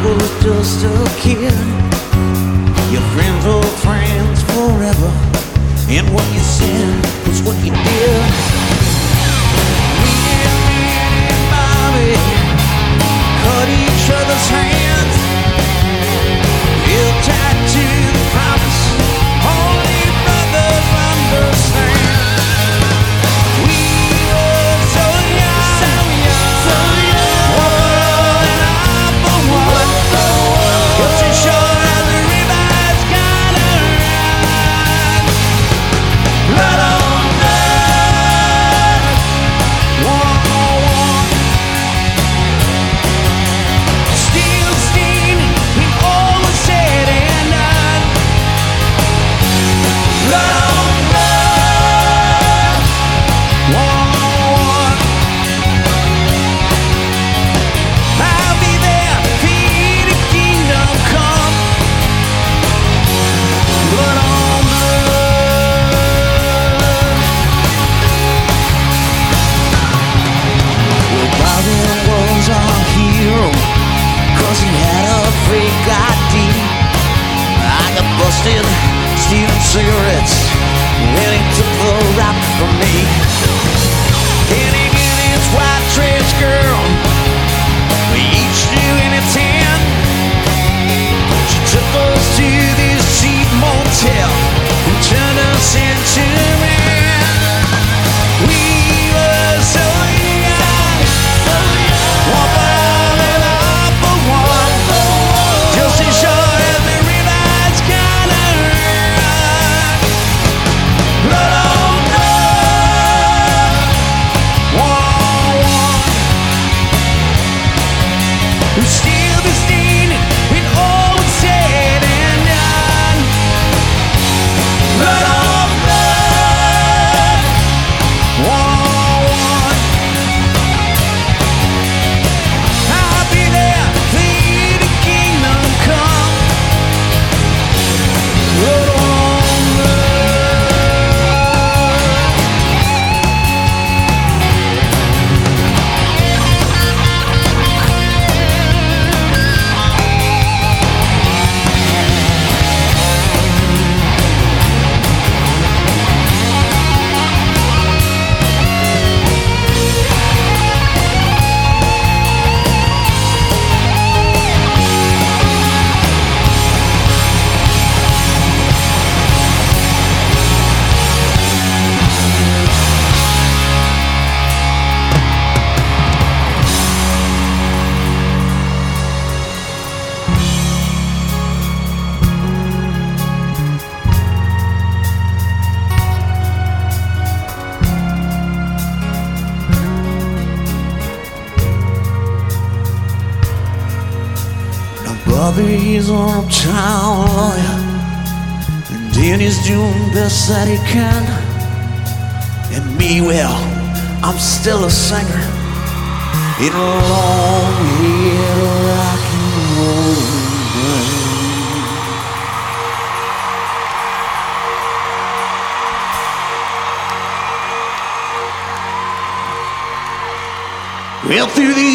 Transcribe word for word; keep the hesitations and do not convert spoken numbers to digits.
was just a kid. Your friends were friends forever, and what you said was what you did. Me and Annie and Bobby cut each other's hands, held tight to the promise only brothers understand. We were so young, so young, so young. One and all for one, just as sure as the river's gotta run. Blood on blood, one on one. Steel stain when all was said and done. Blood on blood, one on one. I'll be there till the kingdom come. Blood on blood. Well, Bobby was our hero, 'cause he had a fake I D. I got busted stealing cigarettes when he took the rap from me. Getting in his white trash girl, we each knew in its hand. She took us to this cheap motel and turned us into men. We were so young, so young. One ball and all for one, just as sure as the river's gonna run. Blood on blood, one on one. We'll still be standing when all is said and done. Blood on blood, one on one. I'll be there till the kingdom come. Blood on blood. Now Bobby's an uptown lawyer, and Danny's doing best that he can. And me, well, I'm still a singer in a long-haired rock and roll band. Well, through the